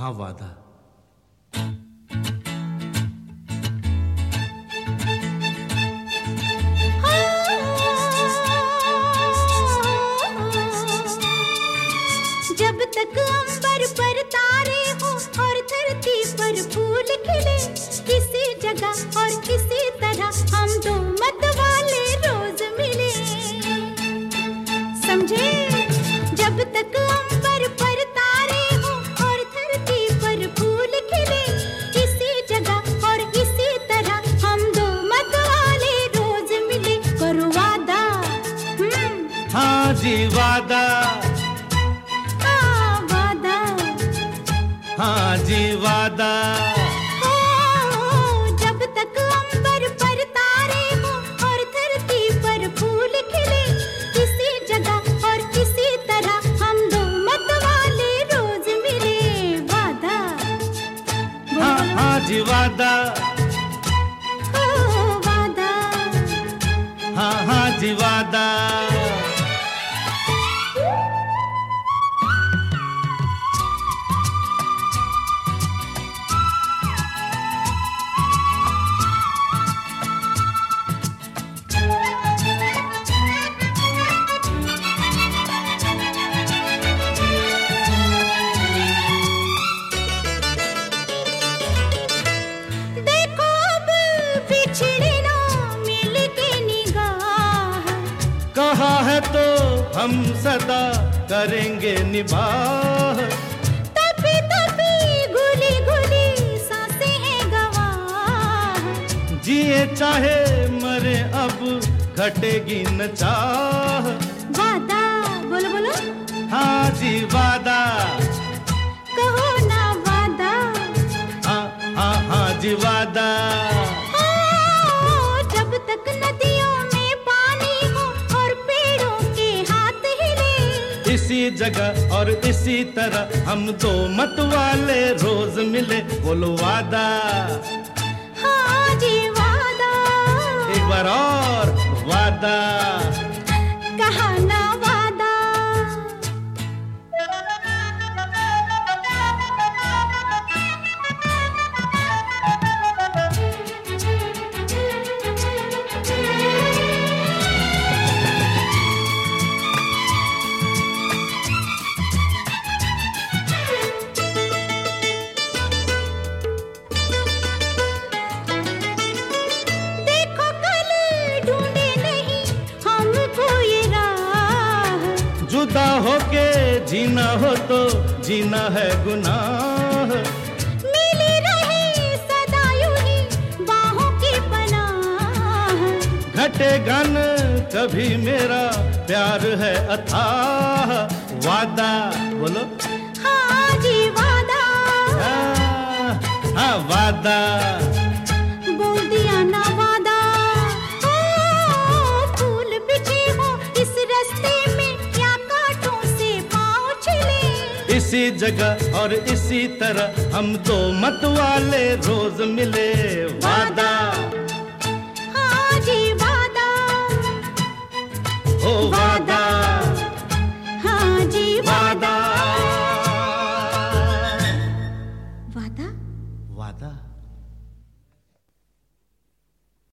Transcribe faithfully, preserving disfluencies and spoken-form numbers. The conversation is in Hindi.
हाँ वादा। जब तक अंबर पर तारे हो और धरती पर फूल खिले, किसी जगह और किसी तरह हम दो मत वाले रोज मिले। समझे? जब तक अंबर पर तारे हो और धरती पर फूल खिले, किसी जगह और किसी तरह हम दो मत वाले रोज मिले। करो वादा। हाँ जी वादा, हाँ जी वादा। ओ, जब तक अंबर पर तारे हो और धरती पर फूल खिले, किसी जगह और किसी तरह हम दो मत वाले रोज मिले। वादा। हाँ हाँ जी वादा, ओ वादा। हाँ हाँ जी वादा। कहा है तो हम सदा करेंगे निभाह। तभी तभी गुली गुली सांसें हैं गवाह। जिए चाहे मरे अब घटेगी न चाह। वादा। बोलो बोलो। हाँ जी वादा। कहो ना वादा। हाँ हाँ हाँ जी वादा। जब तक नदियों में पानी हो और पेड़ों के हाथ हिले, इसी जगह और इसी तरह हम दो मत वाले रोज मिले। बोलो वादा। हाँ जी वादा। एक बार और वादा। कहा ना वादा। जुदा होके जीना हो तो जीना है गुनाह। मिली रहे सदा यूं ही बाहों की पनाह। घटेगा न कभी मेरा प्यार है अथाह। वादा। बोलो। हाँ जी वादा। हाँ, हाँ वादा। बोल दिया ना वादा। ओ, फूल बिछे हो इस रास्ते में, क्या कांटों से पाँव छिले। इसी जगह और इसी तरह हम दो मत वाले रोज मिले। वादा। हाँ जी वादा। ओ वादा। हाँ जी वादा। वादा। वादा।